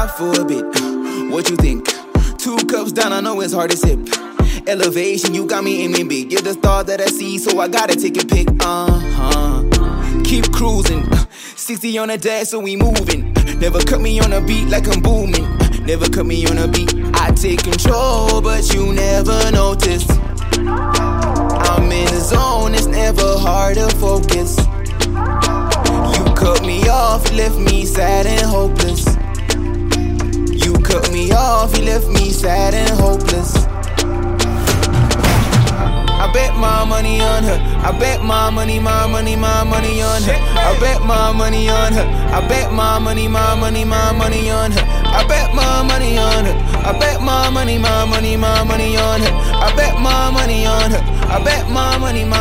out for a bit. What you think? 2 cups down, I know it's hard to sip. Elevation, you got me aiming big. You're the star that I see, so I gotta take a pic. Keep cruising. 60 on the dash, so we moving. Never cut me on a beat like I'm booming. Never cut me on a beat. I take control, but you never notice. I'm in the zone, it's never hard to focus. You cut me off, you left me sad and hopeless. You cut me off, you left me sad and hopeless. I bet my money on her. I bet my money on her. I bet my money on her. I bet my money on her. I bet my money on her. I bet my money on her. I bet my money on her. I bet my money on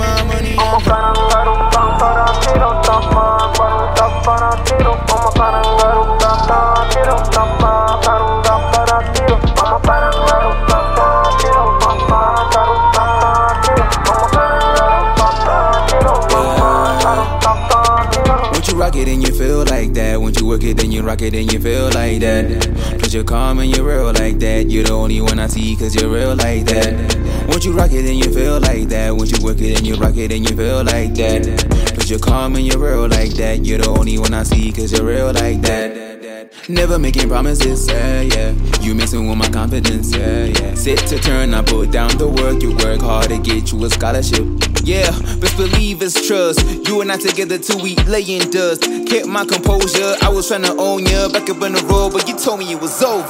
rock it and you feel like that. Once you work it, then you rock it and you feel like that. Cause you're calm and you're real like that. You're the only one I see cause you're real like that. Once you rock it and you feel like that. Once you work it and you rock it and you feel like that. Cause you're calm and you're real like that. You're the only one I see cause you're real like that. Never making promises, yeah. You messing with my confidence, yeah. Set to turn, I put down the work. You work hard to get you a scholarship. Yeah, best believe it's trust. You and I together till we lay in dust. Kept my composure, I was trying to own ya. Back up in the road, but you told me it was over.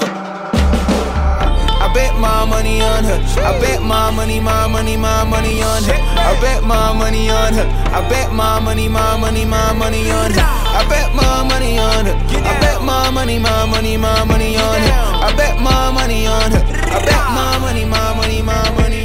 I bet my money on her. I bet my money on her. I bet my money on her. I bet my money on her. I bet my money on her. I bet my money on her. I bet my money on her. I bet my money